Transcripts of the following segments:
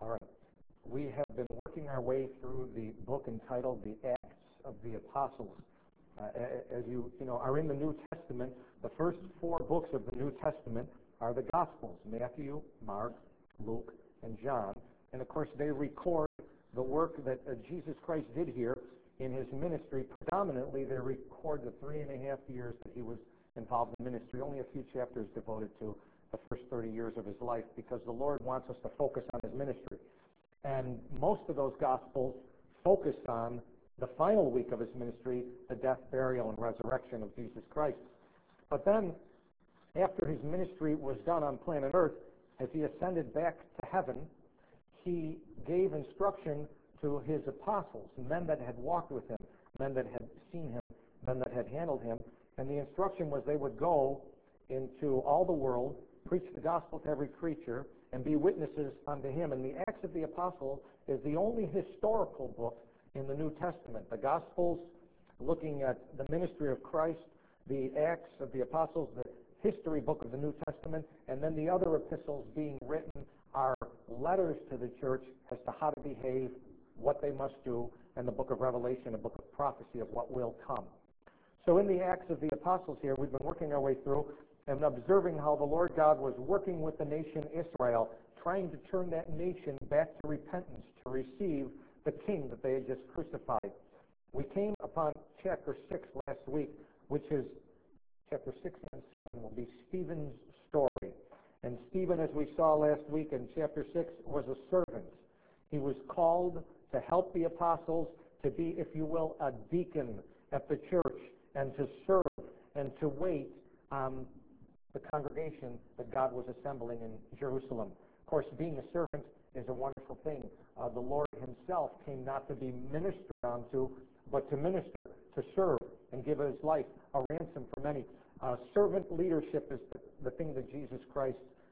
All right. We have been working our way through the book entitled The Acts of the Apostles. As you know, are in the New Testament. The first four books of the New Testament are the Gospels: Matthew, Mark, Luke, and John. And of course, they record the work that Jesus Christ did here in his ministry. Predominantly, they record the 3.5 years that he was involved in ministry. Only a few chapters devoted to the first 30 years of his life, because the Lord wants us to focus on his ministry. And most of those Gospels focus on the final week of his ministry, the death, burial, and resurrection of Jesus Christ. But then, after his ministry was done on planet Earth, as he ascended back to heaven, he gave instruction to his apostles, men that had walked with him, men that had seen him, men that had handled him. And the instruction was they would go into all the world, preach the gospel to every creature, and be witnesses unto him. And the Acts of the Apostles is the only historical book in the New Testament. The Gospels, looking at the ministry of Christ, the Acts of the Apostles, the history book of the New Testament, and then the other epistles being written are letters to the church as to how to behave, what they must do, and the book of Revelation, a book of prophecy of what will come. So in the Acts of the Apostles here, we've been working our way through and observing how the Lord God was working with the nation Israel, trying to turn that nation back to repentance, to receive the king that they had just crucified. We came upon chapter 6 last week, which is chapter 6 and 7 will be Stephen's story. And Stephen, as we saw last week in chapter 6, was a servant. He was called to help the apostles, to be, if you will, a deacon at the church, and to serve and to wait on the congregation that God was assembling in Jerusalem. Of course, being a servant is a wonderful thing. The Lord himself came not to be ministered unto, but to minister, to serve, and give his life a ransom for many. Servant leadership is the thing that Jesus Christ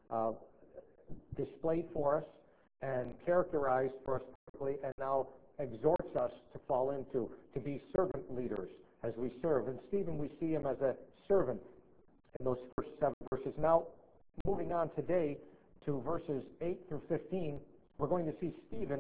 displayed for us and characterized for us perfectly, and now exhorts us to fall into, to be servant leaders as we serve. And Stephen, we see him as a servant in those first 7 verses. Now, moving on today to verses 8 through 15, we're going to see Stephen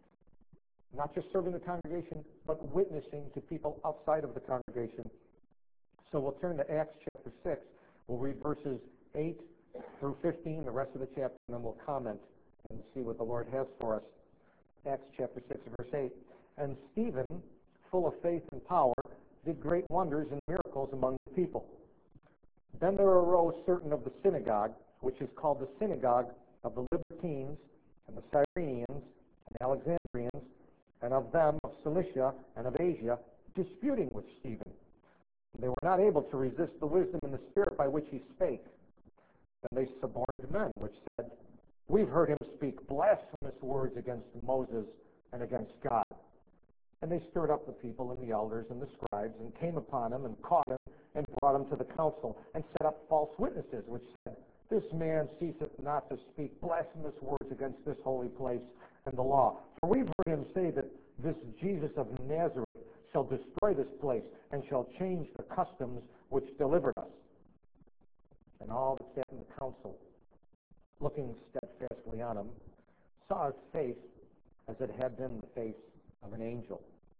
not just serving the congregation, but witnessing to people outside of the congregation. So we'll turn to Acts chapter 6. We'll read verses 8 through 15, the rest of the chapter, and then we'll comment and see what the Lord has for us. Acts chapter 6, verse 8. And Stephen, full of faith and power, did great wonders and miracles among the people. Then there arose certain of the synagogue, which is called the synagogue of the Libertines, and the Cyrenians, and Alexandrians, and of them of Cilicia and of Asia, disputing with Stephen. They were not able to resist the wisdom and the spirit by which he spake. Then they suborned men, which said, We've heard him speak blasphemous words against Moses and against God. And they stirred up the people and the elders and the scribes, and came upon him and caught him and brought him to the council, and set up false witnesses, which said, This man ceaseth not to speak blasphemous words against this holy place and the law. For we've heard him say that this Jesus of Nazareth shall destroy this place, and shall change the customs which delivered us. And all that sat in the council, looking steadfastly on him, saw his face as it had been the face of an angel.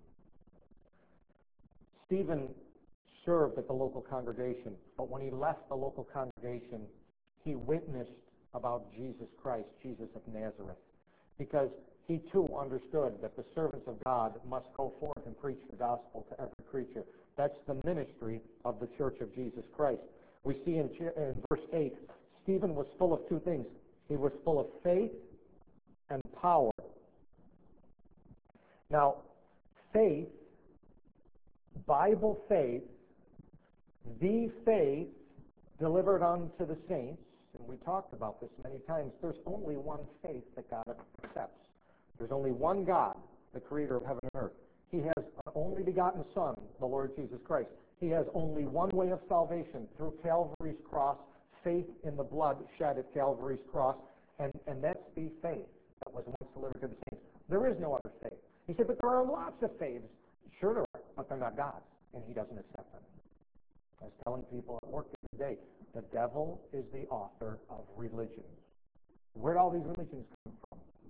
Stephen served at the local congregation, but when he left the local congregation, he witnessed about Jesus Christ, Jesus of Nazareth, because he too understood that the servants of God must go forth and preach the gospel to every creature. That's the ministry of the church of Jesus Christ. We see in verse 8, Stephen was full of two things. He was full of faith and power. Now, faith, Bible faith, the faith delivered unto the saints, and we talked about this many times, there's only one faith that God accepts. There's only one God, the creator of heaven and earth. He has an only begotten Son, the Lord Jesus Christ. He has only one way of salvation, through Calvary's cross, faith in the blood shed at Calvary's cross, and that's the faith that was once delivered to the saints. There is no other faith. He said, but there are lots of faiths. Sure there are, but they're not God's, and he doesn't accept them. I was telling people at work today, the devil is the author of religion. Where'd all these religions come from?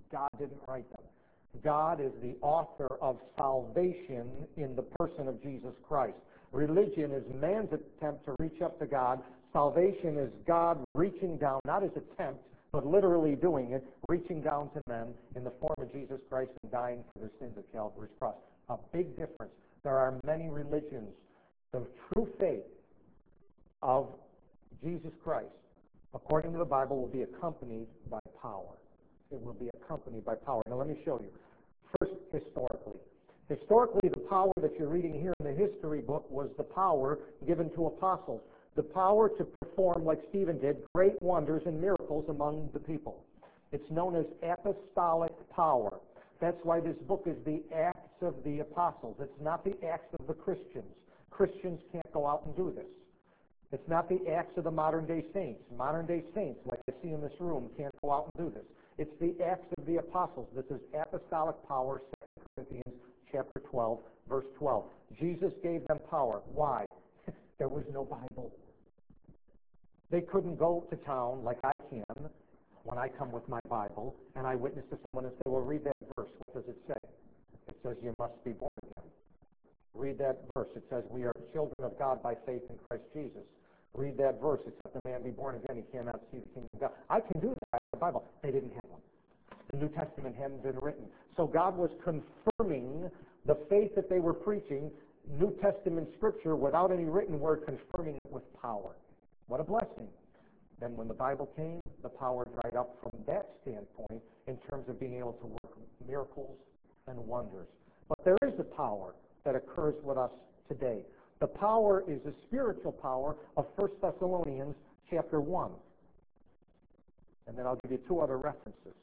God didn't write them. God is the author of salvation in the person of Jesus Christ. Religion is man's attempt to reach up to God. Salvation is God reaching down, not his attempt, but literally doing it, reaching down to men in the form of Jesus Christ and dying for their sins at Calvary's cross. A big difference. There are many religions. The true faith of Jesus Christ, according to the Bible, will be accompanied by power. It will be accompanied by power. Now let me show you. First, historically. Historically, the power that you're reading here in the history book was the power given to apostles. The power to perform, like Stephen did, great wonders and miracles among the people. It's known as apostolic power. That's why this book is the Acts of the Apostles. It's not the Acts of the Christians. Christians can't go out and do this. It's not the Acts of the modern-day saints. Modern-day saints, like I see in this room, can't go out and do this. It's the Acts of the Apostles. This is apostolic power, 2 Corinthians chapter 12, verse 12. Jesus gave them power. Why? There was no Bible. They couldn't go to town like I can when I come with my Bible and I witness to someone and say, well, read that verse. What does it say? It says you must be born again. Read that verse. It says we are children of God by faith in Christ Jesus. Read that verse. Except a man be born again, he cannot see the kingdom of God. I can do that in the Bible. They didn't have one. The New Testament hadn't been written. So God was confirming the faith that they were preaching, New Testament scripture, without any written word, confirming it with power. What a blessing. Then when the Bible came, the power dried up from that standpoint in terms of being able to work miracles and wonders. But there is a power that occurs with us today. The power is the spiritual power of 1 Thessalonians chapter 1. And then I'll give you two other references.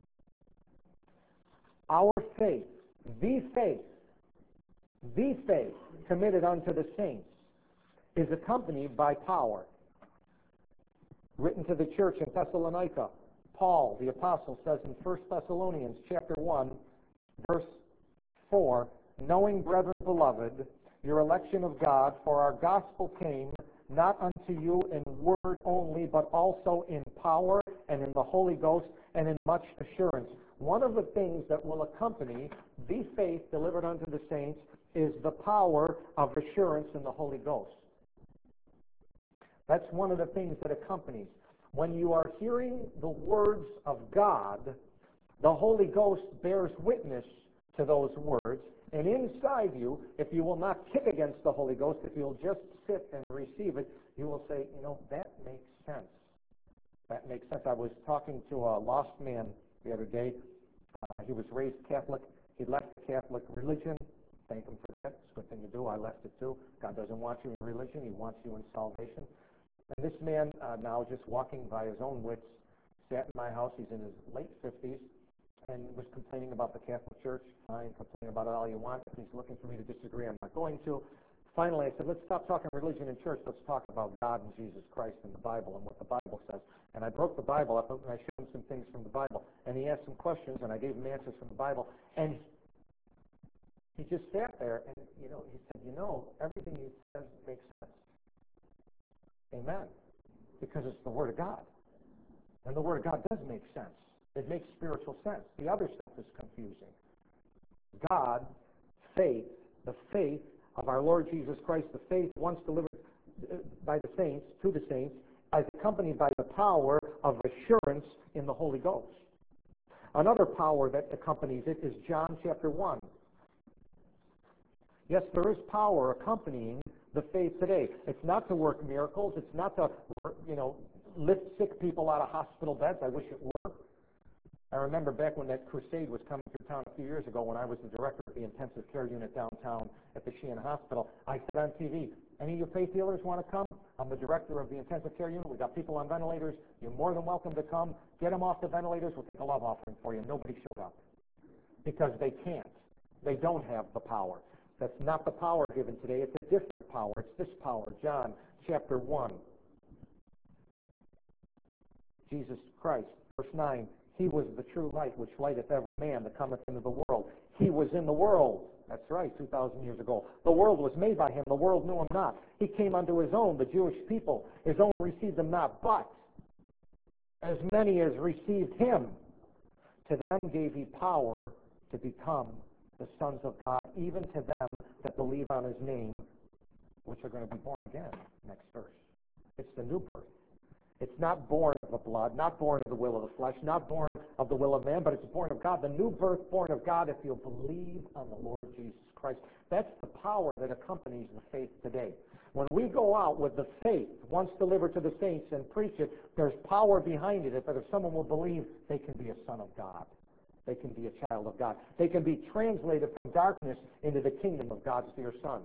Our faith, the faith committed unto the saints is accompanied by power. Written to the church in Thessalonica, Paul, the apostle, says in 1 Thessalonians chapter 1, verse 4, knowing, brethren beloved, your election of God, for our gospel came not unto you in word only, but also in power and in the Holy Ghost and in much assurance. One of the things that will accompany the faith delivered unto the saints is the power of assurance in the Holy Ghost. That's one of the things that accompanies. When you are hearing the words of God, the Holy Ghost bears witness to those words. And inside you, if you will not kick against the Holy Ghost, if you'll just sit and receive it, you will say, that makes sense. That makes sense. I was talking to a lost man the other day. He was raised Catholic. He left the Catholic religion. Thank him for that. It's a good thing to do. I left it too. God doesn't want you in religion. He wants you in salvation. And this man, now just walking by his own wits, sat in my house. He's in his late 50s and was complaining about the Catholic Church. Fine, complain about it all you want. If he's looking for me to disagree, I'm not going to. Finally, I said, let's stop talking religion and church. Let's talk about God and Jesus Christ and the Bible and what the Bible says. And I broke the Bible up and I showed him some things from the Bible. And he asked some questions and I gave him answers from the Bible. And he just sat there and, he said, everything he says makes sense. Amen. Because it's the Word of God. And the Word of God does make sense. It makes spiritual sense. The other stuff is confusing. God, faith, the faith of our Lord Jesus Christ, the faith once delivered by the saints, to the saints, is accompanied by the power of assurance in the Holy Ghost. Another power that accompanies it is John chapter 1. Yes, there is power accompanying the faith today. It's not to work miracles. It's not to, lift sick people out of hospital beds. I wish it were. I remember back when that crusade was coming through town a few years ago when I was the director of the intensive care unit downtown at the Sheehan Hospital. I said on TV, any of your faith healers want to come? I'm the director of the intensive care unit. We've got people on ventilators. You're more than welcome to come. Get them off the ventilators. We'll take a love offering for you. Nobody showed up because they can't. They don't have the power. That's not the power given today. It's a different power. It's this power. John chapter 1. Jesus Christ, verse 9, he was the true light which lighteth every man that cometh into the world. He was in the world. That's right, 2,000 years ago. The world was made by him. The world knew him not. He came unto his own, the Jewish people. His own received him not. But as many as received him, To them gave he power to become the sons of God, even to them that believe on his name, which are going to be born again. Next verse. It's the new birth. It's not born of the blood, not born of the will of the flesh, not born of the will of man, but it's born of God. The new birth born of God if you believe on the Lord Jesus Christ. That's the power that accompanies the faith today. When we go out with the faith, once delivered to the saints, and preach it, there's power behind it. But if someone will believe, they can be a son of God. They can be a child of God. They can be translated from darkness into the kingdom of God's dear Son.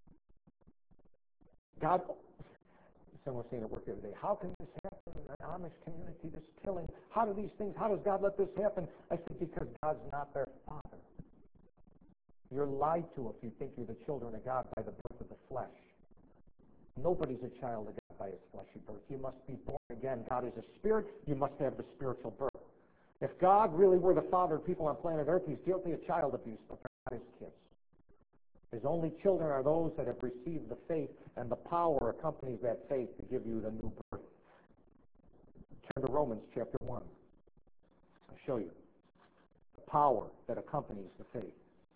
God, someone was saying at work the other day, how can this happen in an Amish community, this killing? How do these things, how does God let this happen? I said, because God's not their father. You're lied to if you think you're the children of God by the birth of the flesh. Nobody's a child of God by his fleshy birth. You must be born again. God is a spirit. You must have the spiritual birth. If God really were the father of people on planet Earth, he's guilty of child abuse, but they're not his kids. His only children are those that have received the faith, and the power accompanies that faith to give you the new birth. Turn to Romans chapter 1. I'll show you the power that accompanies the faith.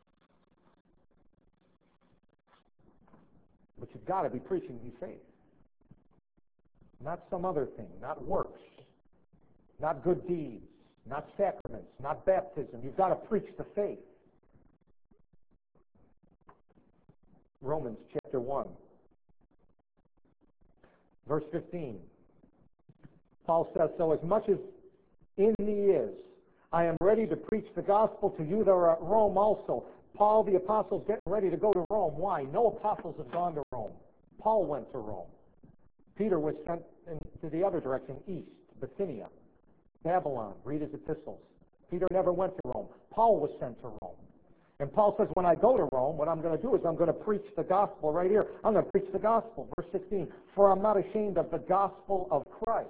But you've got to be preaching the faith. Not some other thing, not works, not good deeds, not sacraments, not baptism. You've got to preach the faith. Romans chapter 1, verse 15. Paul says, so as much as in me is, I am ready to preach the gospel to you that are at Rome also. Paul the apostle is getting ready to go to Rome. Why? No apostles have gone to Rome. Paul went to Rome. Peter was sent into the other direction, east, Bithynia, Babylon. Read his epistles. Peter never went to Rome. Paul was sent to Rome. And Paul says, when I go to Rome, what I'm going to do is I'm going to preach the gospel right here. I'm going to preach the gospel. Verse 16, for I'm not ashamed of the gospel of Christ.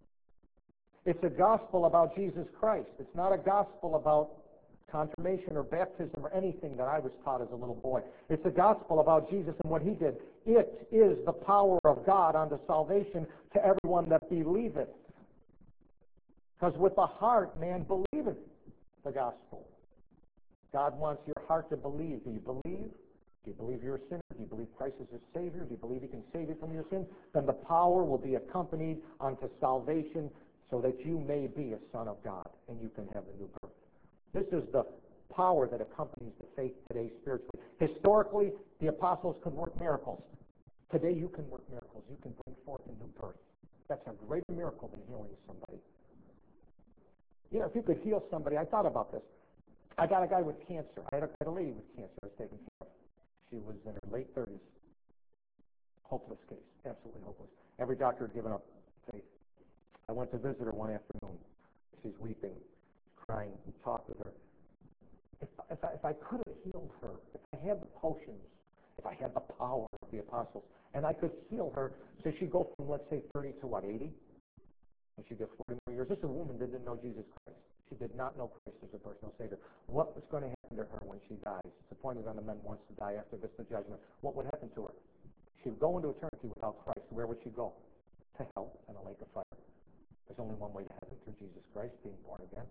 It's a gospel about Jesus Christ. It's not a gospel about confirmation or baptism or anything that I was taught as a little boy. It's a gospel about Jesus and what he did. It is the power of God unto salvation to everyone that believeth. Because with the heart man believeth the gospel. God wants your heart to believe. Do you believe? Do you believe you're a sinner? Do you believe Christ is your Savior? Do you believe he can save you from your sins? Then the power will be accompanied unto salvation so that you may be a son of God and you can have the new birth. This is the power that accompanies the faith today spiritually. Historically, the apostles could work miracles. Today you can work miracles. You can bring forth a new birth. That's a greater miracle than healing somebody. You know, if you could heal somebody, I thought about this. I got a guy with cancer. I had a lady with cancer I was taking care of. She was in her late 30s. Hopeless case. Absolutely hopeless. Every doctor had given up faith. I went to visit her one afternoon. She's weeping, crying, and talked with her. If I could have healed her, if I had the potions, if I had the power of the apostles, and I could heal her, so she'd go from, let's say, 30 to, 80? And she'd get 40 more years. This is a woman that didn't know Jesus Christ. She did not know Christ as her personal Savior. What was going to happen to her when she dies? It's appointed unto men once to die, after this the judgment. What would happen to her? She would go into eternity without Christ. Where would she go? To hell and a lake of fire. There's only one way to heaven, through Jesus Christ, being born again.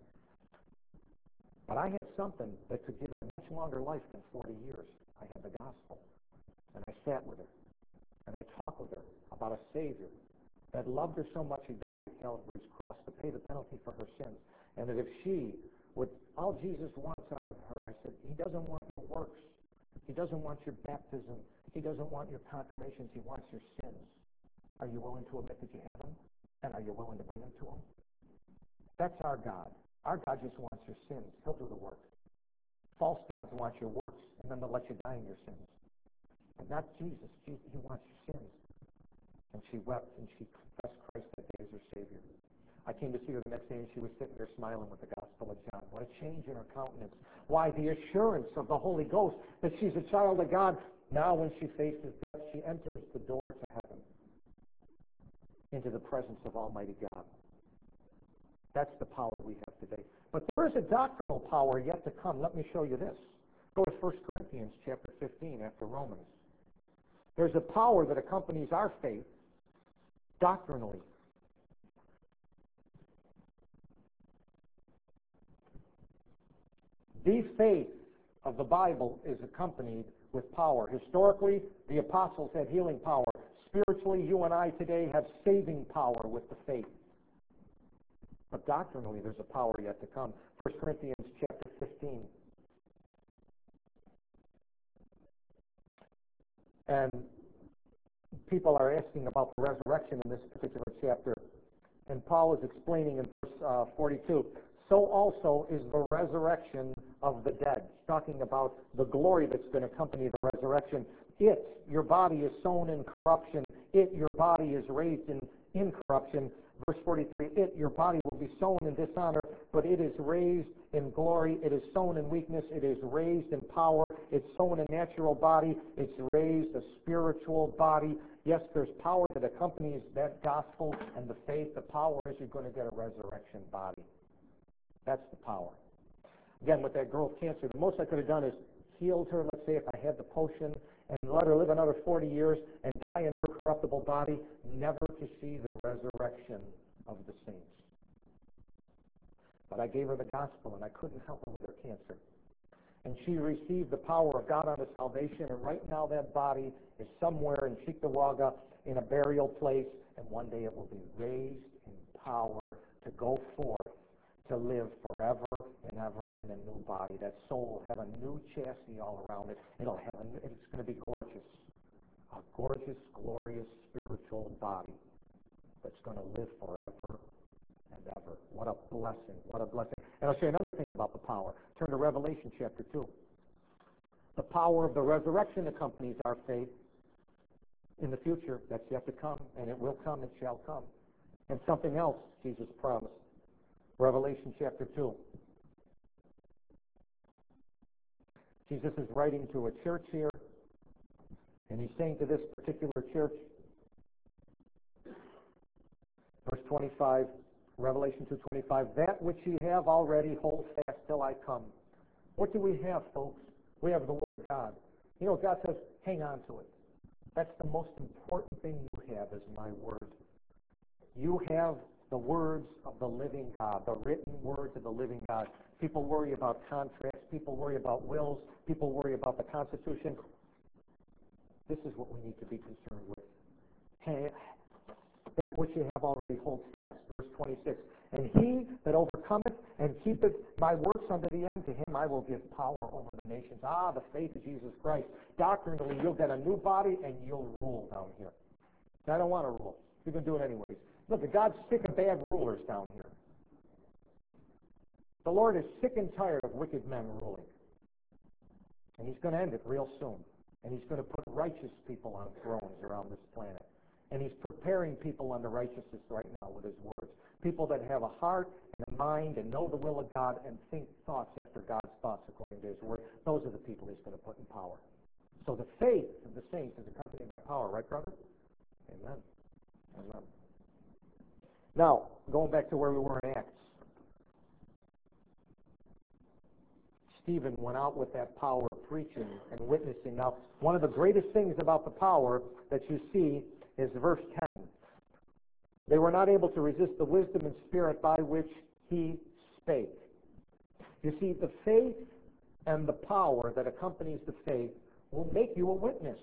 But I had something that could give her a much longer life than 40 years. I had the gospel. And I sat with her. And I talked with her about a Savior that loved her so much he died on Calvary's cross to pay the penalty for her sins. And that if she would, all Jesus wants out of her, I said, he doesn't want your works. He doesn't want your baptism. He doesn't want your confirmations. He wants your sins. Are you willing to admit that you have them? And are you willing to bring them to him? That's our God. Our God just wants your sins. He'll do the work. False gods want your works, and then they'll let you die in your sins. But not Jesus. Jesus, he wants your sins. And she wept, and she confessed Christ that day as her Savior. I came to see her the next day, and she was sitting there smiling with the Gospel of John. What a change in her countenance. Why? The assurance of the Holy Ghost that she's a child of God. Now when she faces death, she enters the door to heaven, into the presence of Almighty God. That's the power we have today. But there is a doctrinal power yet to come. Let me show you this. Go to 1 Corinthians chapter 15 after Romans. There's a power that accompanies our faith doctrinally. The faith of the Bible is accompanied with power. Historically, the apostles had healing power. Spiritually, you and I today have saving power with the faith. But doctrinally, there's a power yet to come. 1 Corinthians chapter 15. And people are asking about the resurrection in this particular chapter. And Paul is explaining in verse 42, so also is the resurrection of the dead. He's talking about the glory that's going to accompany the resurrection. Your body is sown in corruption. Your body is raised in incorruption. Verse 43, your body will be sown in dishonor, but it is raised in glory. It is sown in weakness. It is raised in power. It's sown a natural body. It's raised a spiritual body. Yes, there's power that accompanies that gospel and the faith. The power is you're going to get a resurrection body. That's the power. Again, with that girl with cancer, the most I could have done is healed her, let's say, if I had the potion, and let her live another 40 years and die in her corruptible body, never to see the resurrection of the saints. But I gave her the gospel, and I couldn't help her with her cancer. And she received the power of God unto salvation, and right now that body is somewhere in Cheektowaga in a burial place, and one day it will be raised in power to go forth to live forever and ever in a new body. That soul will have a new chassis all around it. It's going to be gorgeous. A gorgeous, glorious, spiritual body that's going to live forever and ever. What a blessing. What a blessing. And I'll show you another thing about the power. Turn to Revelation chapter 2. The power of the resurrection accompanies our faith in the future. That's yet to come, and it will come, it shall come. And something else Jesus promised. Revelation chapter 2. Jesus is writing to a church here, and he's saying to this particular church, verse 25, Revelation 2:25, that which ye have already hold fast till I come. What do we have, folks? We have the Word of God. You know, God says, hang on to it. That's the most important thing you have is my Word. You have the words of the living God, the written words of the living God. People worry about contracts. People worry about wills. People worry about the Constitution. This is what we need to be concerned with. Hey, that which you have already hold fast. Verse 26. And he that overcometh and keepeth my works unto the end, to him I will give power over the nations. The faith of Jesus Christ. Doctrinally, you'll get a new body and you'll rule down here. I don't want to rule. You're going to do it anyways. Look, God's sick of bad rulers down here. The Lord is sick and tired of wicked men ruling. And he's going to end it real soon. And he's going to put righteous people on thrones around this planet. And he's preparing people unto righteousness right now with his words. People that have a heart and a mind and know the will of God and think thoughts after God's thoughts according to his word. Those are the people he's going to put in power. So the faith of the saints is accompanied by power, right, brother? Amen. Amen. Now, going back to where we were in Acts. Stephen went out with that power preaching and witnessing. Now, one of the greatest things about the power that you see is verse 10. They were not able to resist the wisdom and spirit by which he spake. You see, the faith and the power that accompanies the faith will make you a witness.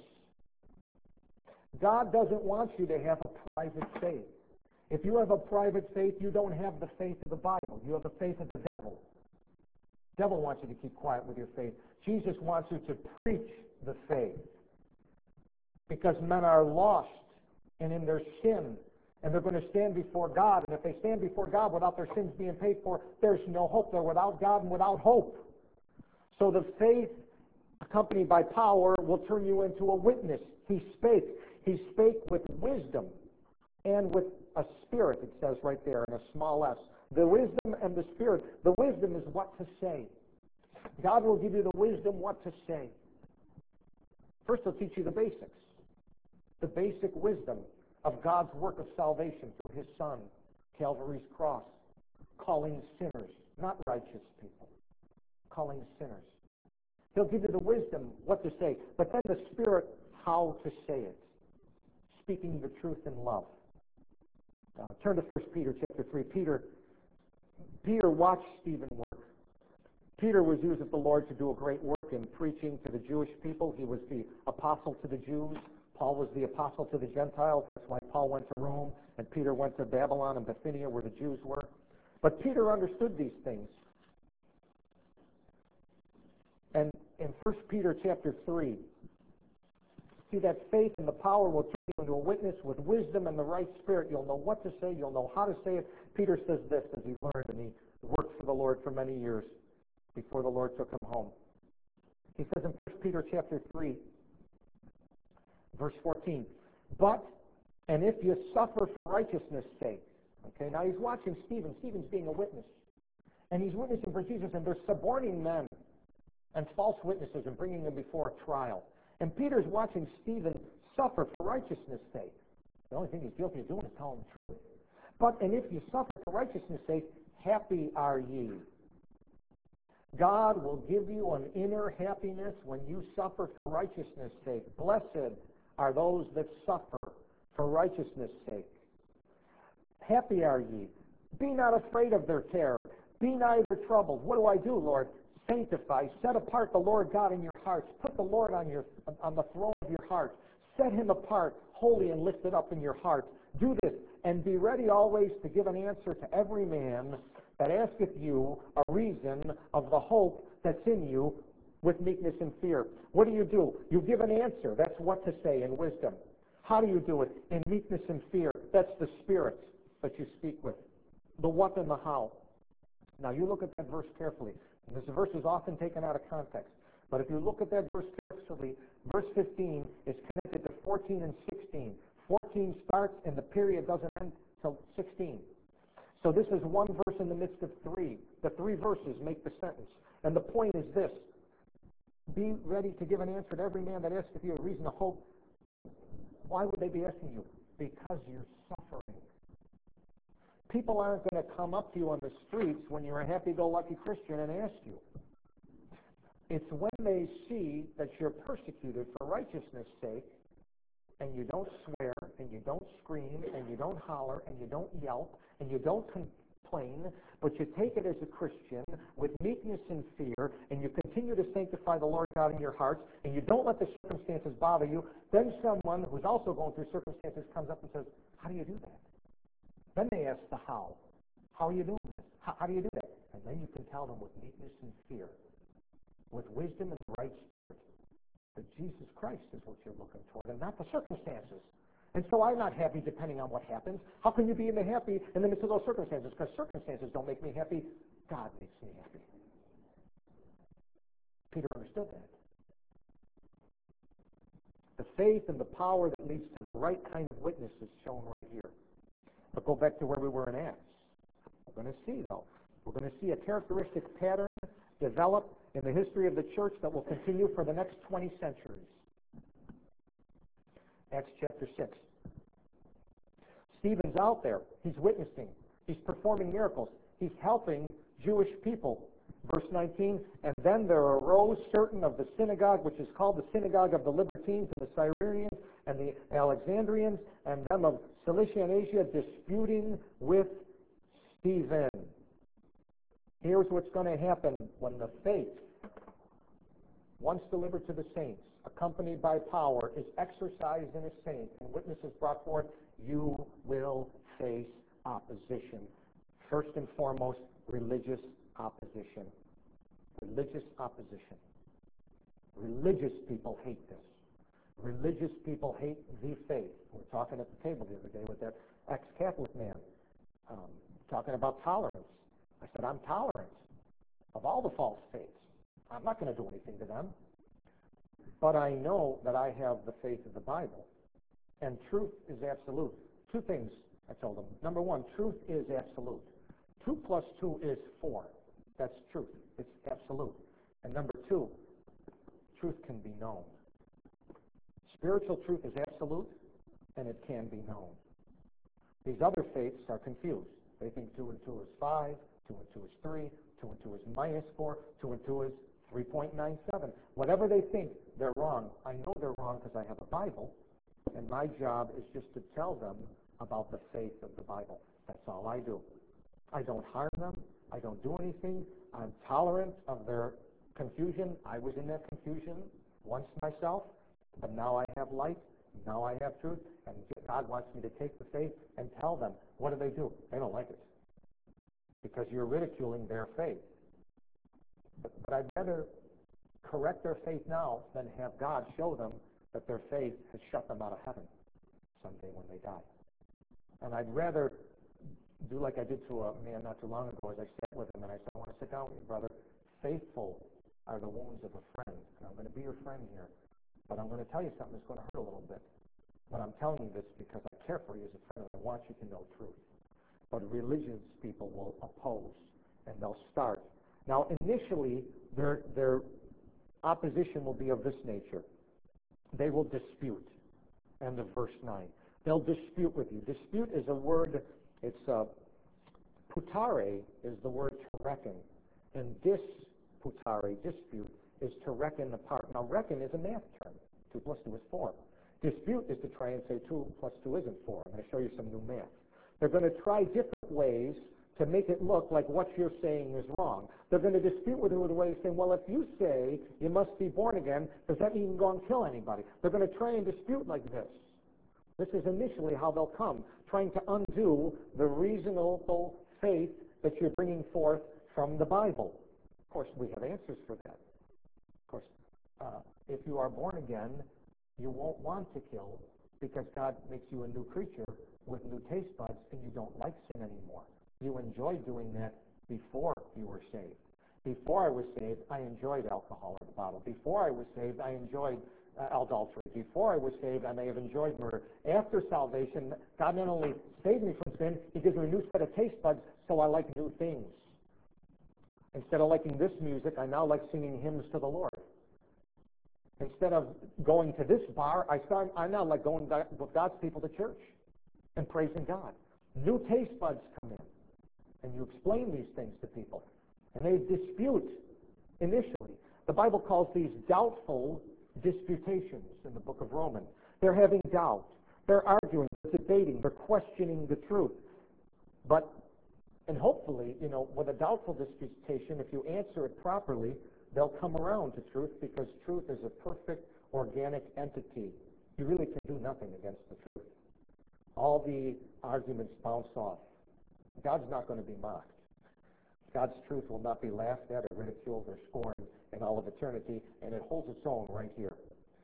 God doesn't want you to have a private faith. If you have a private faith, you don't have the faith of the Bible. You have the faith of the devil. The devil wants you to keep quiet with your faith. Jesus wants you to preach the faith. Because men are lost and in their sin, and they're going to stand before God. And if they stand before God without their sins being paid for, there's no hope. They're without God and without hope. So the faith accompanied by power will turn you into a witness. He spake. He spake with wisdom and with a spirit, it says right there in a small s. The wisdom and the spirit. The wisdom is what to say. God will give you the wisdom what to say. First, he'll teach you the basics. The basic wisdom of God's work of salvation through his Son, Calvary's cross, calling sinners, not righteous people, calling sinners. He'll give you the wisdom what to say, but then the Spirit how to say it, speaking the truth in love. Turn to 1 Peter chapter 3. Peter watched Stephen work. Peter was used of the Lord to do a great work in preaching to the Jewish people. He was the apostle to the Jews. Paul was the apostle to the Gentiles. That's why Paul went to Rome, and Peter went to Babylon and Bithynia, where the Jews were. But Peter understood these things. And in 1 Peter chapter 3, see that faith and the power will turn you into a witness. With wisdom and the right spirit, you'll know what to say, you'll know how to say it. Peter says this as he learned, and he worked for the Lord for many years before the Lord took him home. He says in 1 Peter chapter 3, verse 14, but, and if you suffer for righteousness' sake. Okay, now he's watching Stephen. Stephen's being a witness. And he's witnessing for Jesus, and they're suborning men and false witnesses and bringing them before a trial. And Peter's watching Stephen suffer for righteousness' sake. The only thing he's guilty of doing is telling the truth. But, and if you suffer for righteousness' sake, happy are ye. God will give you an inner happiness when you suffer for righteousness' sake. Blessed are those that suffer for righteousness' sake. Happy are ye. Be not afraid of their terror. Be neither troubled. What do I do, Lord? Sanctify. Set apart the Lord God in your hearts. Put the Lord on the throne of your heart. Set him apart, holy and lifted up in your heart. Do this, and be ready always to give an answer to every man that asketh you a reason of the hope that's in you with meekness and fear. What do? You give an answer. That's what to say in wisdom. How do you do it? In meekness and fear. That's the spirit that you speak with. The what and the how. Now you look at that verse carefully. And this verse is often taken out of context. But if you look at that verse carefully, verse 15 is connected to 14 and 16. 14 starts and the period doesn't end till 16. So this is one verse in the midst of three. The three verses make the sentence. And the point is this. Be ready to give an answer to every man that asketh you a reason to hope. Why would they be asking you? Because you're suffering. People aren't going to come up to you on the streets when you're a happy-go-lucky Christian and ask you. It's when they see that you're persecuted for righteousness' sake, and you don't swear, and you don't scream, and you don't holler, and you don't yelp, and you don't complain, but you take it as a Christian with meekness and fear, and you continue to sanctify the Lord God in your hearts, and you don't let the circumstances bother you, then someone who's also going through circumstances comes up and says, how do you do that? Then they ask the how. How are you doing this? How do you do that? And then you can tell them with meekness and fear, with wisdom and right spirit, that Jesus Christ is what you're looking for, and not the circumstances. And so I'm not happy depending on what happens. How can you be happy in the midst of those circumstances? Because circumstances don't make me happy. God makes me happy. Peter understood that. The faith and the power that leads to the right kind of witness is shown right here. But go back to where we were in Acts. We're going to see, though. We're going to see a characteristic pattern develop in the history of the church that will continue for the next 20 centuries. Acts chapter 6. Stephen's out there. He's witnessing. He's performing miracles. He's helping Jewish people. Verse 19, and then there arose certain of the synagogue, which is called the synagogue of the Libertines, and the Cyrenians, and the Alexandrians, and them of Cilicia and Asia, disputing with Stephen. Here's what's going to happen when the faith, once delivered to the saints, accompanied by power, is exercised in a saint, and witness is brought forth, you will face opposition. First and foremost, religious opposition. Religious opposition. Religious people hate this. Religious people hate the faith. We were talking at the table the other day with that ex-Catholic man, talking about tolerance. I said, I'm tolerant of all the false faiths. I'm not going to do anything to them. But I know that I have the faith of the Bible. And truth is absolute. Two things I told them. Number one, truth is absolute. 2 plus 2 is 4. That's truth. It's absolute. And number two, truth can be known. Spiritual truth is absolute, and it can be known. These other faiths are confused. They think 2 and 2 is 5, 2 and 2 is 3, 2 and 2 is minus 4, 2 and 2 is 3.97. Whatever they think, they're wrong. I know they're wrong because I have a Bible, and my job is just to tell them about the faith of the Bible. That's all I do. I don't harm them. I don't do anything. I'm tolerant of their confusion. I was in that confusion once myself, but now I have light. Now I have truth, and God wants me to take the faith and tell them. What do? They don't like it because you're ridiculing their faith. But I'd rather correct their faith now than have God show them that their faith has shut them out of heaven someday when they die. And I'd rather do like I did to a man not too long ago as I sat with him and I said, I want to sit down with you, brother. Faithful are the wounds of a friend. And I'm going to be your friend here. But I'm going to tell you something that's going to hurt a little bit. But I'm telling you this because I care for you as a friend and I want you to know truth. But religious people will oppose and they'll start. Now, initially, their opposition will be of this nature. They will dispute. End of verse 9. They'll dispute with you. Dispute is a word, it's putare is the word to reckon. And disputare, dispute, is to reckon apart. Now, reckon is a math term. 2 plus 2 is 4. Dispute is to try and say 2 plus 2 isn't 4. I'm going to show you some new math. They're going to try different ways to make it look like what you're saying is wrong. They're going to dispute with you in a way saying, well, if you say you must be born again, does that mean you can go and kill anybody? They're going to try and dispute like this. This is initially how they'll come, trying to undo the reasonable faith that you're bringing forth from the Bible. Of course, we have answers for that. Of course, if you are born again, you won't want to kill because God makes you a new creature with new taste buds and you don't like sin anymore. You enjoyed doing that before you were saved. Before I was saved, I enjoyed alcohol at the bottle. Before I was saved, I enjoyed adultery. Before I was saved, I may have enjoyed murder. After salvation, God not only saved me from sin, He gives me a new set of taste buds, so I like new things. Instead of liking this music, I now like singing hymns to the Lord. Instead of going to this bar, I now like going with God's people to church and praising God. New taste buds come in. And you explain these things to people. And they dispute initially. The Bible calls these doubtful disputations in the book of Romans. They're having doubt. They're arguing, they're debating, they're questioning the truth. And hopefully, with a doubtful disputation, if you answer it properly, they'll come around to truth because truth is a perfect organic entity. You really can do nothing against the truth. All the arguments bounce off. God's not going to be mocked. God's truth will not be laughed at or ridiculed or scorned in all of eternity, and it holds its own right here.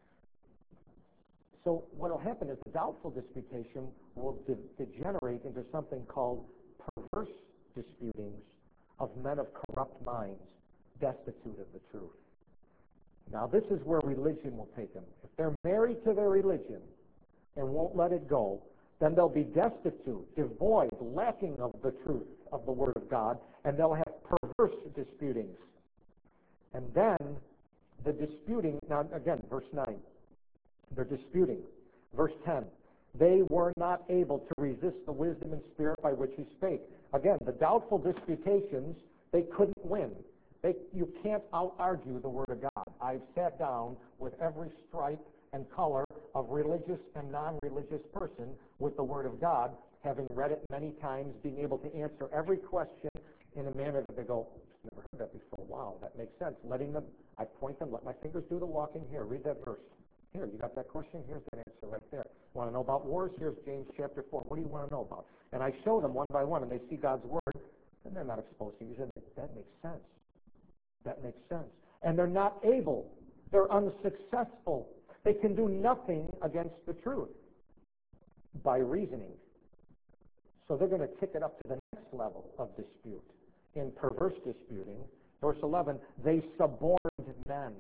So what will happen is the doubtful disputation will degenerate into something called perverse disputings of men of corrupt minds, destitute of the truth. Now this is where religion will take them. If they're married to their religion and won't let it go, then they'll be destitute, devoid, lacking of the truth of the Word of God, and they'll have perverse disputings. And then the disputing, now again, verse 9, they're disputing. Verse 10, they were not able to resist the wisdom and spirit by which He spake. Again, the doubtful disputations, they couldn't win. You can't out-argue the Word of God. I've sat down with every stripe and color of religious and non-religious person with the Word of God, having read it many times, being able to answer every question in a manner that they go, I've never heard that before. Wow, that makes sense. I point them, let my fingers do the walking. Here, read that verse. Here, you got that question? Here's that answer right there. Want to know about wars? Here's James chapter 4. What do you want to know about? And I show them one by one, and they see God's Word, and they're not exposed to it. That makes sense. That makes sense. And they're not able. They're unsuccessful. They can do nothing against the truth by reasoning. So they're going to tick it up to the next level of dispute. In perverse disputing, verse 11, they suborned men.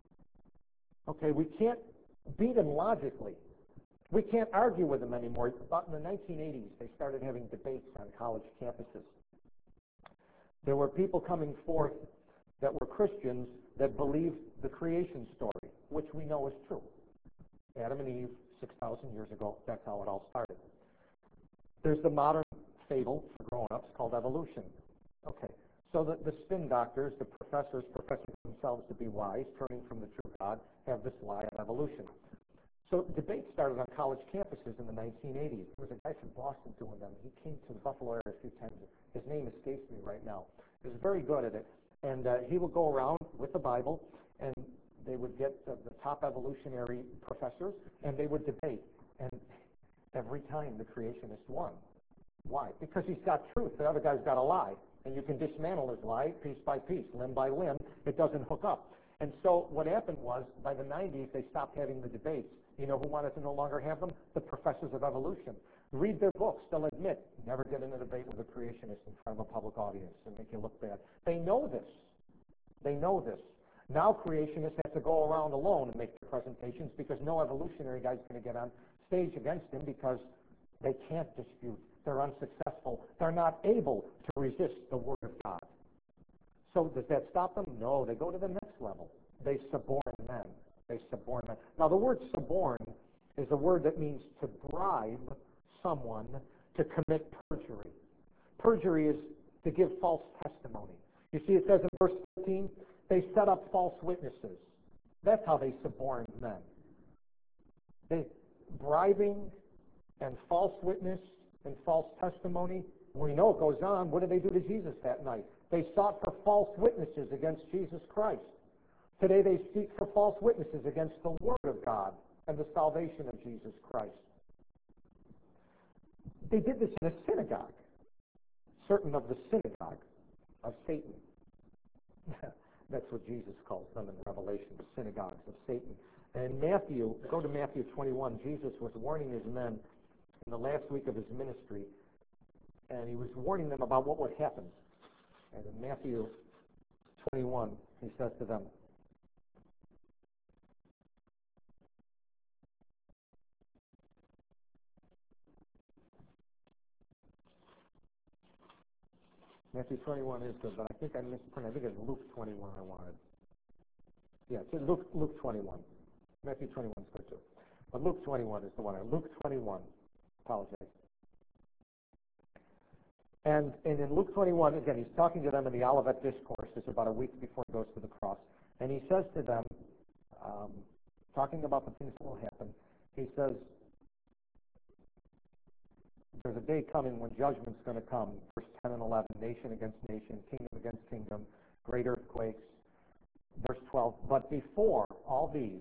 Okay, we can't beat them logically. We can't argue with them anymore. About in the 1980s, they started having debates on college campuses. There were people coming forth that were Christians that believed the creation story, which we know is true. Adam and Eve, 6,000 years ago, that's how it all started. There's the modern fable for grown-ups called evolution. Okay, so the spin doctors, the professors professing themselves to be wise, turning from the true God, have this lie of evolution. So debates started on college campuses in the 1980s. There was a guy from Boston doing them. He came to the Buffalo area a few times. His name escapes me right now. He was very good at it. And he would go around with the Bible, and they would get the top evolutionary professors, and they would debate. And every time the creationist won. Why? Because he's got truth. The other guy's got a lie. And you can dismantle his lie piece by piece, limb by limb. It doesn't hook up. And so what happened was, by the 90s, they stopped having the debates. You know who wanted to no longer have them? The professors of evolution. Read their books. They'll admit, never get in a debate with a creationist in front of a public audience and make you look bad. They know this. They know this. Now creationists have to go around alone and make their presentations because no evolutionary guy's going to get on stage against him because they can't dispute. They're unsuccessful. They're not able to resist the Word of God. So does that stop them? No, they go to the next level. They suborn men. They suborn men. Now the word suborn is a word that means to bribe someone to commit perjury. Perjury is to give false testimony. You see, it says in verse 13, they set up false witnesses. That's how they suborn men. They bribing and false witness and false testimony. We know it goes on. What did they do to Jesus that night? They sought for false witnesses against Jesus Christ. Today they seek for false witnesses against the Word of God and the salvation of Jesus Christ. They did this in a synagogue, certain of the synagogue of Satan. That's what Jesus calls them in Revelation, the synagogues of Satan. And Matthew, go to Matthew 21. Jesus was warning his men in the last week of his ministry, and he was warning them about what would happen. And in Matthew 21, he says to them, Matthew 21 is good, but I think I mispronounced. I think it's Luke 21 I wanted. Yeah, it's Luke 21. Matthew 21 is good too. But Luke 21 is the one. Luke 21. Apologize. And in Luke 21, again, he's talking to them in the Olivet Discourse. It's about a week before he goes to the cross. And he says to them, talking about the things that will happen, he says, there's a day coming when judgment's going to come. Verse 10 and 11, nation against nation, kingdom against kingdom, great earthquakes. Verse 12, but before all these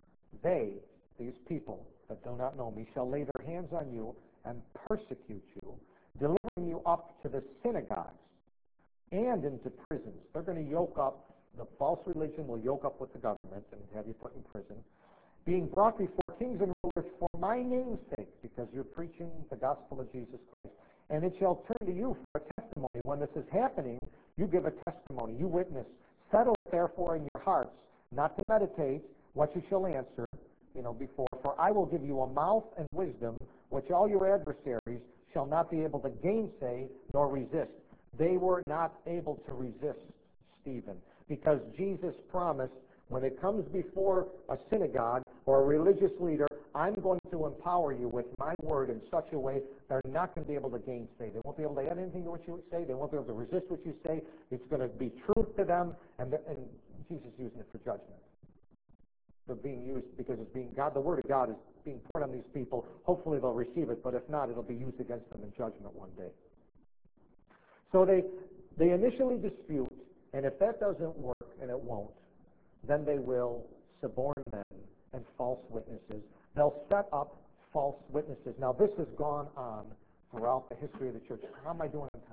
people that do not know me, shall lay their hands on you and persecute you, delivering you up to the synagogues and into prisons. They're going to yoke up, the false religion will yoke up with the government and have you put in prison, being brought before kings and rulers for my name's sake, because you're preaching the gospel of Jesus Christ. And it shall turn to you for a testimony. When this is happening, you give a testimony, you witness. Settle it therefore in your hearts, not to meditate what you shall answer, before. For I will give you a mouth and wisdom, which all your adversaries shall not be able to gainsay nor resist. They were not able to resist Stephen, because Jesus promised, when it comes before a synagogue or a religious leader, I'm going to empower you with my word in such a way they're not going to be able to gainsay. They won't be able to add anything to what you say. They won't be able to resist what you say. It's going to be truth to them, and Jesus is using it for judgment. They're being used because it's being God. The word of God is being poured on these people. Hopefully they'll receive it, but if not, it'll be used against them in judgment one day. So they initially dispute, and if that doesn't work, and it won't, then they will suborn men and false witnesses. They'll set up false witnesses. Now, this has gone on throughout the history of the church. How am I doing on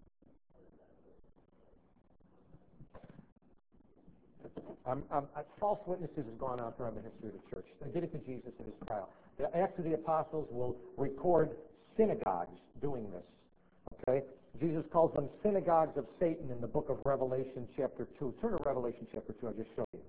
time? False witnesses has gone on throughout the history of the church. They did it to Jesus at his trial. The Acts of the Apostles will record synagogues doing this. Okay? Jesus calls them synagogues of Satan in the book of Revelation chapter 2. Turn to Revelation chapter 2. I just showed you.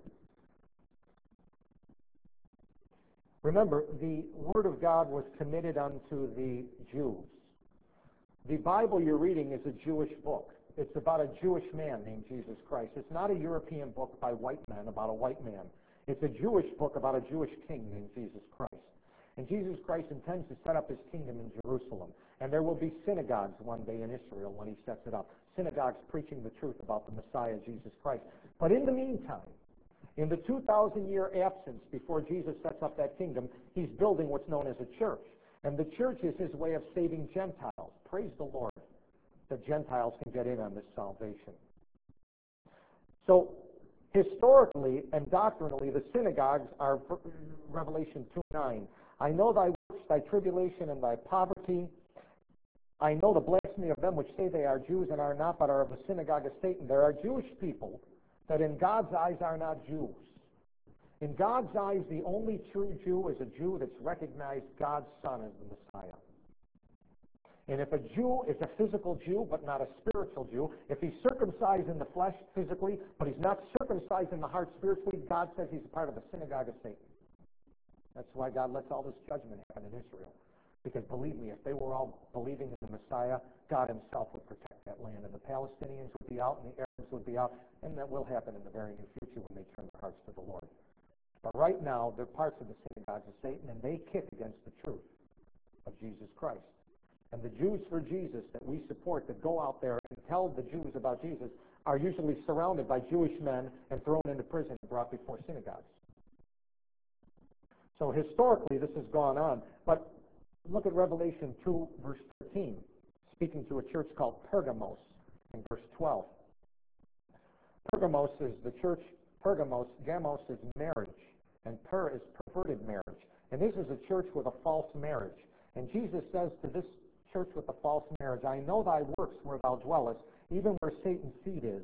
Remember, the Word of God was committed unto the Jews. The Bible you're reading is a Jewish book. It's about a Jewish man named Jesus Christ. It's not a European book by white men about a white man. It's a Jewish book about a Jewish king named Jesus Christ. And Jesus Christ intends to set up his kingdom in Jerusalem. And there will be synagogues one day in Israel when he sets it up. Synagogues preaching the truth about the Messiah, Jesus Christ. But in the meantime, In the 2,000-year absence before Jesus sets up that kingdom, he's building what's known as a church. And the church is his way of saving Gentiles. Praise the Lord that Gentiles can get in on this salvation. So, historically and doctrinally, the synagogues are Revelation 2:9. I know thy works, thy tribulation, and thy poverty. I know the blasphemy of them which say they are Jews and are not, but are of the synagogue of Satan. There are Jewish people that in God's eyes are not Jews. In God's eyes, the only true Jew is a Jew that's recognized God's Son as the Messiah. And if a Jew is a physical Jew, but not a spiritual Jew, if he's circumcised in the flesh physically, but he's not circumcised in the heart spiritually, God says he's a part of the synagogue of Satan. That's why God lets all this judgment happen in Israel. Because believe me, if they were all believing in the Messiah, God himself would protect that land, and the Palestinians would be out, and the Arabs would be out, and that will happen in the very near future when they turn their hearts to the Lord. But right now, they're parts of the synagogues of Satan, and they kick against the truth of Jesus Christ. And the Jews for Jesus that we support that go out there and tell the Jews about Jesus are usually surrounded by Jewish men and thrown into prison and brought before synagogues. So historically, this has gone on. But look at Revelation 2, verse 13, speaking to a church called Pergamos in verse 12. Pergamos is the church, Pergamos, gamos is marriage, and per is perverted marriage. And this is a church with a false marriage. And Jesus says to this church with the false marriage, I know thy works where thou dwellest, even where Satan's seat is.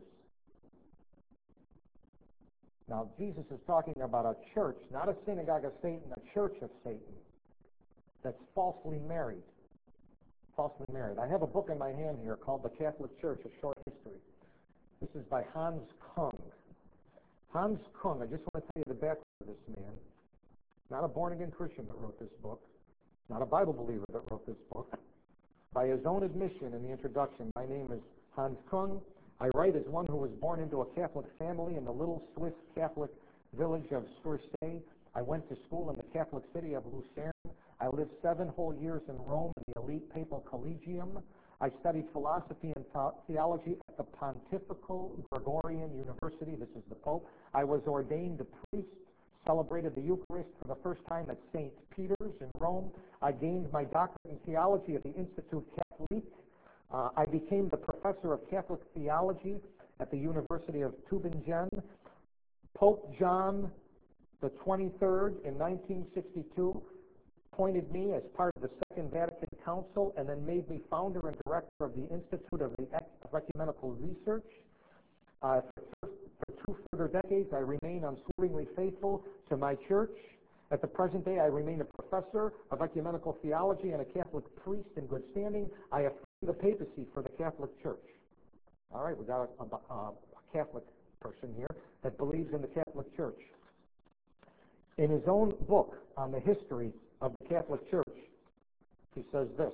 Now, Jesus is talking about a church, not a synagogue of Satan, a church of Satan that's falsely married. Falsely married. I have a book in my hand here called The Catholic Church, A Short History. This is by Hans Kung. Hans Kung, I just want to tell you the background of this man. Not a born-again Christian that wrote this book. Not a Bible believer that wrote this book. By his own admission in the introduction, my name is Hans Kung. I write as one who was born into a Catholic family in the little Swiss Catholic village of Sursee. I went to school in the Catholic city of Lucerne. I lived 7 whole years in Rome in the elite papal collegium. I studied philosophy and theology at the Pontifical Gregorian University. This is the Pope. I was ordained a priest, celebrated the Eucharist for the first time at St. Peter's in Rome. I gained my doctorate in theology at the Institute Catholique. I became the professor of Catholic theology at the University of Tübingen. Pope John the 23rd in 1962 appointed me as part of the Second Vatican Council and then made me founder and director of the Institute of Ecumenical Research. For 2 further decades, I remain unswervingly faithful to my church. At the present day, I remain a professor of ecumenical theology and a Catholic priest in good standing. I affirm the papacy for the Catholic Church. All right, we got a Catholic person here that believes in the Catholic Church. In his own book on the history of the Catholic Church, he says this.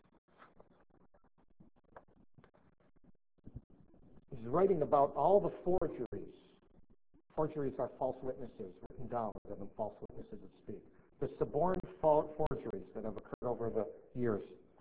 He's writing about all the forgeries. Forgeries are false witnesses written down rather than false witnesses that speak. The suborned forgeries that have occurred over the years.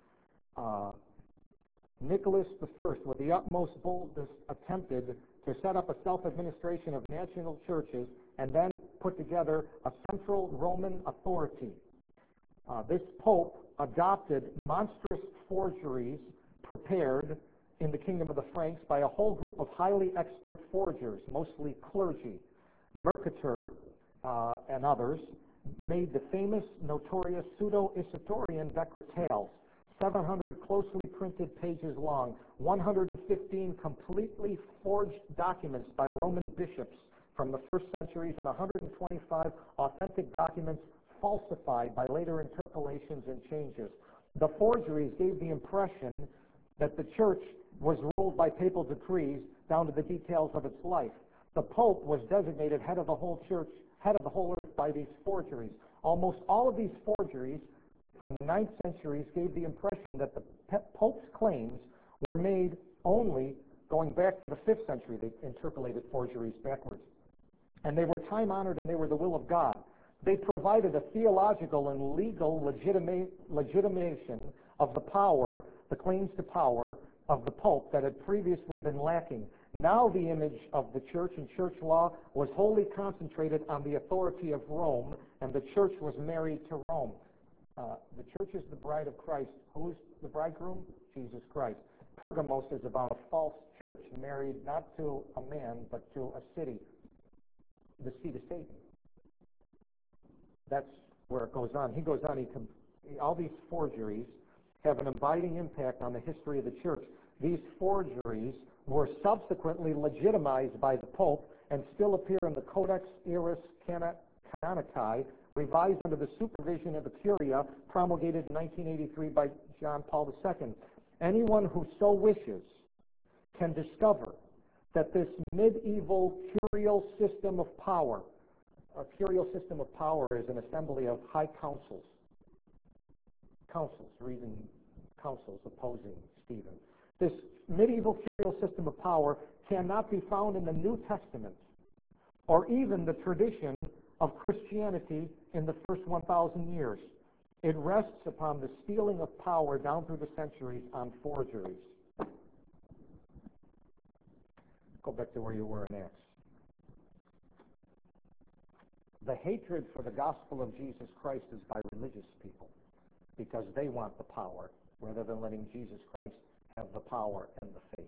Nicholas I, with the utmost boldness, attempted to set up a self-administration of national churches and then put together a central Roman authority. This pope adopted monstrous forgeries prepared in the kingdom of the Franks by a whole group of highly expert forgers, mostly clergy. Mercator and others made the famous, notorious Pseudo-Isatorian Decretales, 700 closely printed pages long, 115 completely forged documents by Roman bishops from the first centuries, and 125 authentic documents falsified by later interpolations and changes. The forgeries gave the impression that the church was ruled by papal decrees down to the details of its life. The Pope was designated head of the whole church, head of the whole earth by these forgeries. Almost all of these forgeries from the 9th centuries gave the impression that the Pope's claims were made only going back to the 5th century. They interpolated forgeries backwards. And they were time-honored and they were the will of God. They provided a theological and legal legitimation of the power, the claims to power of the Pope that had previously been lacking. Now the image of the church and church law was wholly concentrated on the authority of Rome, and the church was married to Rome. The church is the bride of Christ. Who's the bridegroom? Jesus Christ. Pergamos is about a false church married not to a man, but to a city, the seat of Satan. That's where it goes on. He goes on, all these forgeries have an abiding impact on the history of the church. These forgeries were subsequently legitimized by the Pope and still appear in the Codex Iuris Canonici, revised under the supervision of the Curia, promulgated in 1983 by John Paul II. Anyone who so wishes can discover that this medieval curial system of power, a curial system of power is an assembly of high councils, reason councils opposing Stephen. This medieval curial system of power cannot be found in the New Testament or even the tradition of Christianity in the first 1,000 years. It rests upon the stealing of power down through the centuries on forgeries. Go back to where you were in Acts. The hatred for the gospel of Jesus Christ is by religious people because they want the power rather than letting Jesus Christ have the power and the faith.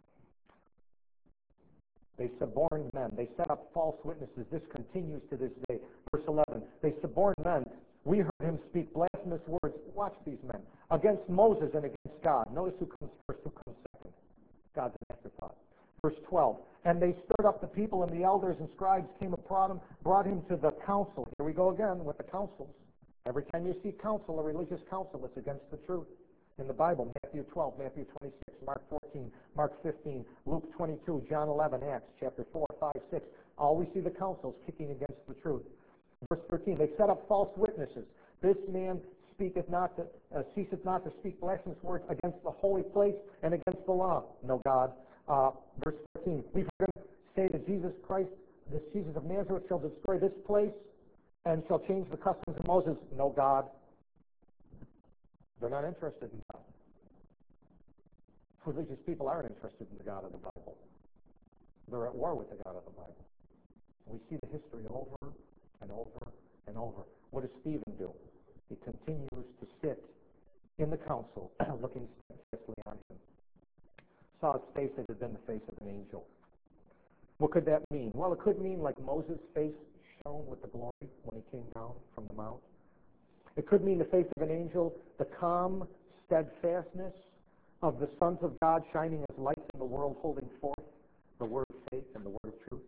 They suborned men. They set up false witnesses. This continues to this day. Verse 11, they suborned men. We heard him speak blasphemous words. Watch these men. Against Moses and against God. Notice who comes first, who comes second. God's an afterthought. Verse 12, and they stirred up the people, and the elders and scribes came upon him, brought him to the council. Here we go again with the councils. Every time you see council, a religious council, it's against the truth. In the Bible, Matthew 12, Matthew 26, Mark 14, Mark 15, Luke 22, John 11, Acts chapter 4, 5, 6. All we see the councils kicking against the truth. Verse 13, they set up false witnesses. This man ceaseth not to speak blasphemous words against the holy place and against the law. No, God. Verse 14, we've heard him say that Jesus Christ, this Jesus of Nazareth, shall destroy this place and shall change the customs of Moses. No, God. They're not interested in God. Religious people aren't interested in the God of the Bible. They're at war with the God of the Bible. We see the history over and over and over. What does Stephen do? He continues to sit in the council, looking steadfastly on him. Saw his face as had been the face of an angel. What could that mean? Well, it could mean like Moses' face shone with the glory when he came down from the mount. It could mean the face of an angel, the calm steadfastness of the sons of God shining as lights in the world, holding forth the word of faith and the word of truth.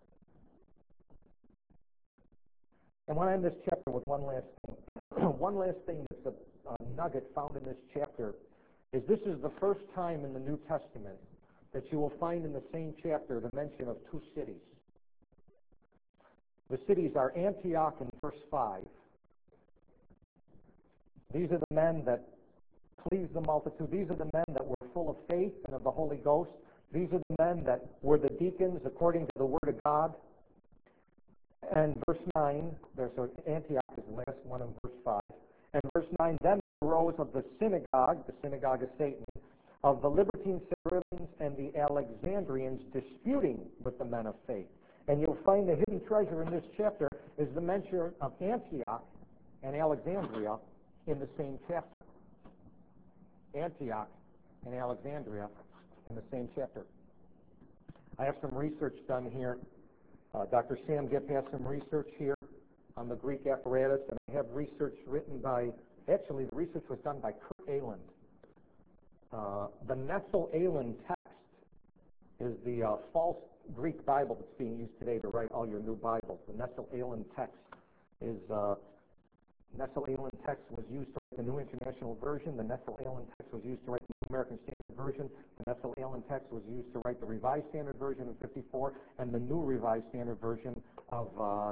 And when I end this chapter with one last thing, one last thing that's a nugget found in this chapter is this is the first time in the New Testament that you will find in the same chapter the mention of two cities. The cities are Antioch in verse 5. These are the men that pleased the multitude. These are the men that were full of faith and of the Holy Ghost. These are the men that were the deacons according to the Word of God. And verse 9, so Antioch is the last one in verse 5. And verse 9, then arose of the synagogue of Satan, of the Libertines, Cyrilians, and the Alexandrians disputing with the men of faith. And you'll find the hidden treasure in this chapter is the mention of Antioch and Alexandria in the same chapter. Antioch and Alexandria in the same chapter. I have some research done here. Dr. Sam Gipp has some research here on the Greek apparatus, and I have research written by, actually the research was done by Kurt Aland. The Nestle-Aland text is the false Greek Bible that's being used today to write all your new Bibles. The Nestle-Aland text is, Nestle-Aland text was used to write the New International Version. The Nestle-Aland text was used to write the New American Standard Version. The Nestle-Aland text was used to write the Revised Standard Version of 54 and the New Revised Standard Version of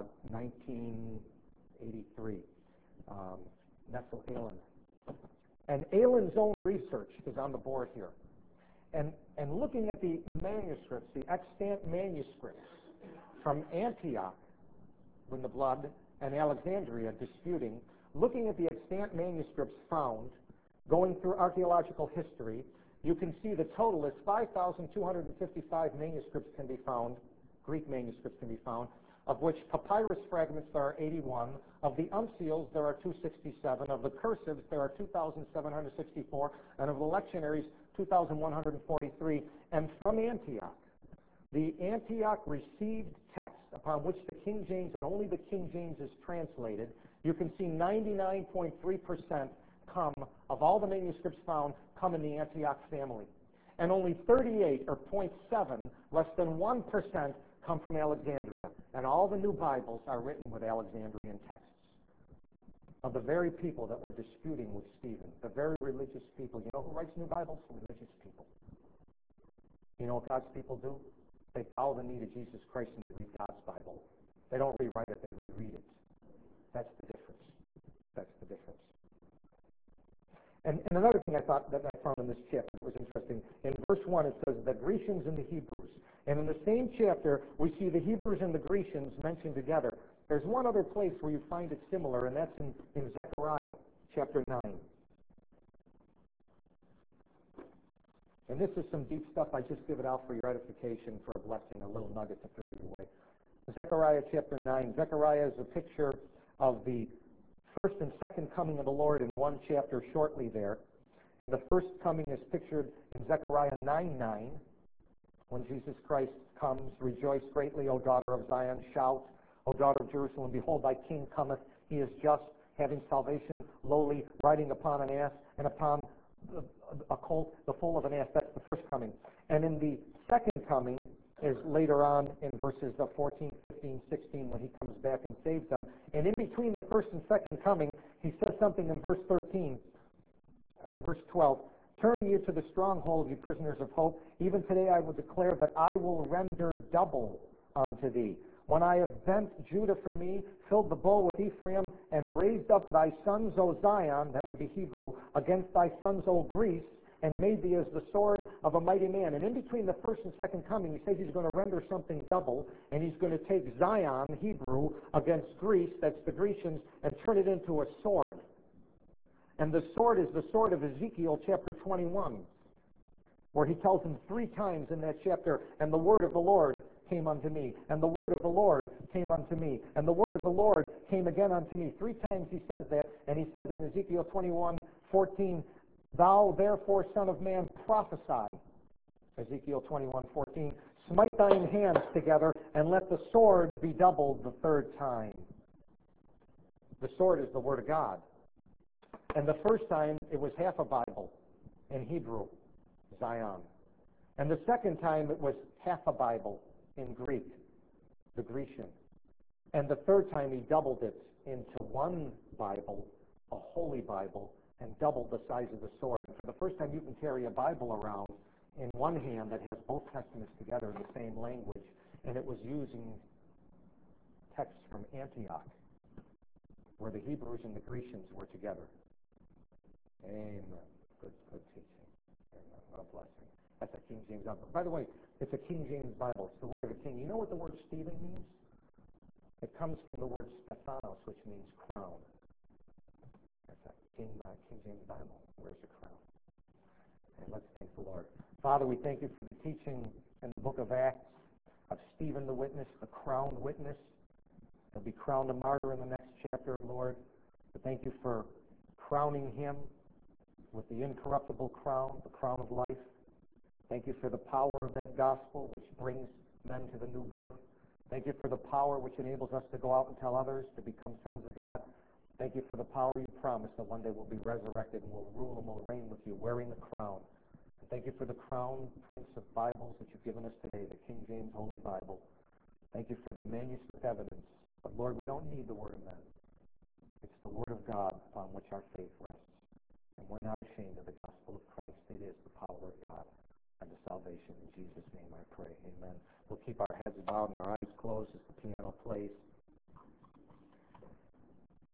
1983. Nestle-Aland. And Aland's own research is on the board here. And looking at the manuscripts, the extant manuscripts from Antioch, when the blood, and Alexandria disputing, looking at the extant manuscripts found, going through archaeological history, you can see the total is 5,255 manuscripts can be found, Greek manuscripts can be found, of which papyrus fragments there are 81, of the uncials there are 267, of the cursives there are 2,764, and of the lectionaries 2,143, and from Antioch. The Antioch received text upon which the King James, and only the King James is translated. You can see 99.3% of all the manuscripts found come in the Antioch family. And only 38, or 0.7, less than 1%, come from Alexandria. And all the new Bibles are written with Alexandrian texts of the very people that were disputing with Stephen, the very religious people. You know who writes new Bibles? Religious people. You know what God's people do? They bow the knee to Jesus Christ and they read God's Bible. They don't rewrite it, they read it. That's the difference. That's the difference. And another thing I thought that I found in this chapter that was interesting, in verse 1 it says the Grecians and the Hebrews. And in the same chapter, we see the Hebrews and the Grecians mentioned together. There's one other place where you find it similar, and that's in Zechariah chapter 9. And this is some deep stuff. I just give it out for your edification, for a blessing, a little nugget to throw you away. Zechariah chapter 9. Zechariah is a picture of the first and second coming of the Lord in one chapter shortly there. The first coming is pictured in Zechariah 9:9, when Jesus Christ comes. Rejoice greatly, O daughter of Zion. Shout, O daughter of Jerusalem. Behold, thy king cometh. He is just, having salvation, lowly, riding upon an ass, and upon a colt, the foal of an ass. That's the first coming. And in the second coming is later on in verses 14, 15, 16, when he comes back and saves them. And in between the first and second coming, he says something in verse 13, verse 12. Turn you to the stronghold, you prisoners of hope. Even today I will declare that I will render double unto thee. When I have bent Judah for me, filled the bow with Ephraim, and raised up thy sons, O Zion, that would be Hebrew, against thy sons, O Greece, and made thee as the sword of a mighty man. And in between the first and second coming, he says he's going to render something double, and he's going to take Zion, Hebrew, against Greece, that's the Grecians, and turn it into a sword. And the sword is the sword of Ezekiel chapter 21, where he tells him 3 times in that chapter, and the word of the Lord came unto me, and the word of the Lord came unto me, and the word of the Lord came again unto me. 3 times he says that, and he says in Ezekiel 21:14, thou therefore, son of man, prophesy. Ezekiel 21:14, smite thine hands together, and let the sword be doubled the 3rd time. The sword is the word of God. And the first time, it was half a Bible in Hebrew, Zion. And the second time, it was half a Bible in Greek, the Grecian. And the 3rd time, he doubled it into one Bible, a holy Bible, and doubled the size of the sword. For the first time, you can carry a Bible around in one hand that has both Testaments together in the same language. And it was using texts from Antioch, where the Hebrews and the Grecians were together. Amen. Good teaching. Amen. What a blessing. That's a King James Bible. By the way, it's a King James Bible. It's the word of a king. You know what the word Stephen means? It comes from the word Stephanos, which means crown. That's a King James Bible. Where's the crown? And let's thank the Lord. Father, we thank you for the teaching in the book of Acts of Stephen the witness, the crowned witness. He'll be crowned a martyr in the next chapter, Lord. But thank you for crowning him with the incorruptible crown, the crown of life. Thank you for the power of that gospel which brings men to the new birth. Thank you for the power which enables us to go out and tell others to become sons of God. Thank you for the power you promised that one day we'll be resurrected and we'll rule and we'll reign with you wearing the crown. And thank you for the crown prince of Bibles that you've given us today, the King James Holy Bible. Thank you for the manuscript evidence. But Lord, we don't need the word of men. It's the word of God upon which our faith rests. And we're not ashamed of the gospel of Christ. It is the power of God and the salvation. In Jesus' name I pray. Amen. We'll keep our heads bowed and our eyes closed.